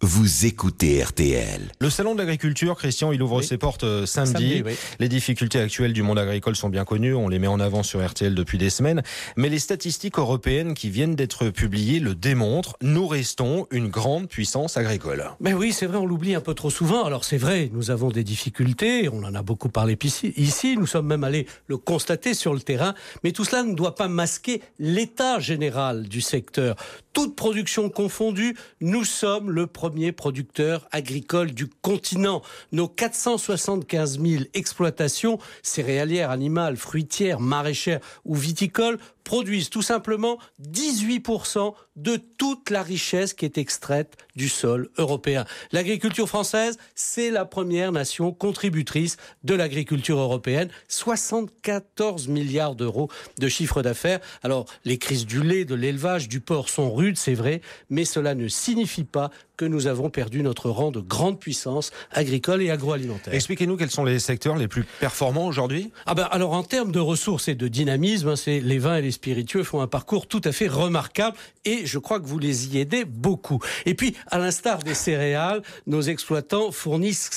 vous écoutez RTL. Le salon de l'agriculture, Christian, il ouvre ses portes samedi. Oui. Les difficultés actuelles du monde agricole sont bien connues, on les met en avant sur RTL depuis des semaines. Mais les statistiques européennes qui viennent d'être publiées le démontrent. Nous restons une grande puissance agricole. Mais oui, c'est vrai, on l'oublie un peu trop souvent. Alors c'est vrai, nous avons des difficultés, on en a beaucoup parlé ici, nous sommes même allés le constater sur le terrain. Mais tout cela ne doit pas masquer l'état général du secteur. Toute production confondue, nous sommes le premier producteur agricole du continent. Nos 475 000 exploitations céréalières, animales, fruitières, maraîchères ou viticoles produisent tout simplement 18% de toute la richesse qui est extraite du sol européen. L'agriculture française, c'est la première nation contributrice de l'agriculture européenne. 74 milliards d'euros de chiffre d'affaires. Alors, les crises du lait, de l'élevage, du porc sont rudes, c'est vrai, mais cela ne signifie pas que nous avons perdu notre rang de grande puissance agricole et agroalimentaire. Expliquez-nous quels sont les secteurs les plus performants aujourd'hui ? Alors en termes de ressources et de dynamisme, c'est les vins et les spiritueux font un parcours tout à fait remarquable et je crois que vous les y aidez beaucoup. Et puis, à l'instar des céréales, nos exploitants fournissent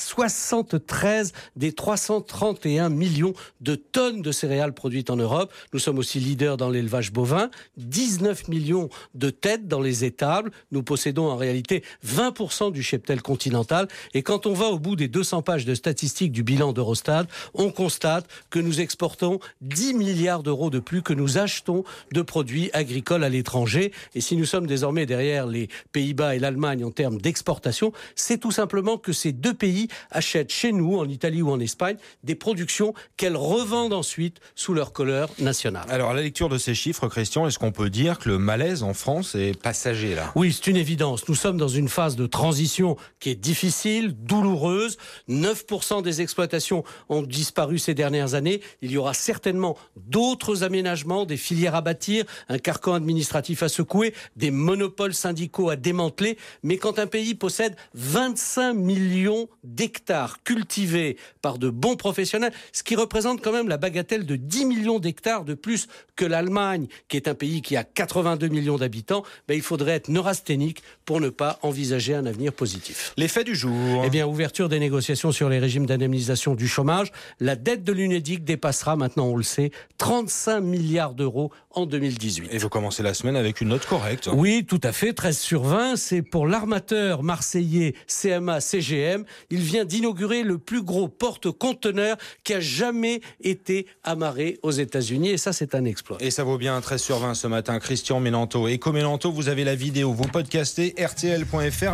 73 des 331 millions de tonnes de céréales produites en Europe. Nous sommes aussi leaders dans l'élevage bovin, 19 millions de têtes dans les étables. Nous possédons en réalité 20% du cheptel continental. Et quand on va au bout des 200 pages de statistiques du bilan d'Eurostat, on constate que nous exportons 10 milliards d'euros de plus que nous achetons de produits agricoles à l'étranger. Et si nous sommes désormais derrière les Pays-Bas et l'Allemagne en termes d'exportation, c'est tout simplement que ces deux pays achètent chez nous, en Italie ou en Espagne, des productions qu'elles revendent ensuite sous leur couleur nationale. Alors, à la lecture de ces chiffres, Christian, est-ce qu'on peut dire que le malaise en France est passager là ? Oui, c'est une évidence. Nous sommes dans une phase de transition qui est difficile, douloureuse. 9% des exploitations ont disparu ces dernières années. Il y aura certainement d'autres aménagements, des filières à bâtir, un carcan administratif à secouer, des monopoles syndicaux à démanteler. Mais quand un pays possède 25 millions d'hectares cultivés par de bons professionnels, ce qui représente quand même la bagatelle de 10 millions d'hectares de plus que l'Allemagne, qui est un pays qui a 82 millions d'habitants, il faudrait être neurasthénique pour ne pas envisager un avenir positif. Les faits du jour. Ouverture des négociations sur les régimes d'indemnisation du chômage. La dette de l'Unédic dépassera maintenant, on le sait, 35 milliards d'euros en 2018. Et vous commencez la semaine avec une note correcte. Oui, tout à fait, 13 sur 20. C'est pour l'armateur marseillais CMA-CGM. Il vient d'inaugurer le plus gros porte-conteneur qui a jamais été amarré aux États-Unis. Et ça, c'est un exploit. Et ça vaut bien un 13 sur 20 ce matin. Christian Ménanto. Éco Ménanto, vous avez la vidéo. Vous podcastez RTL.fr.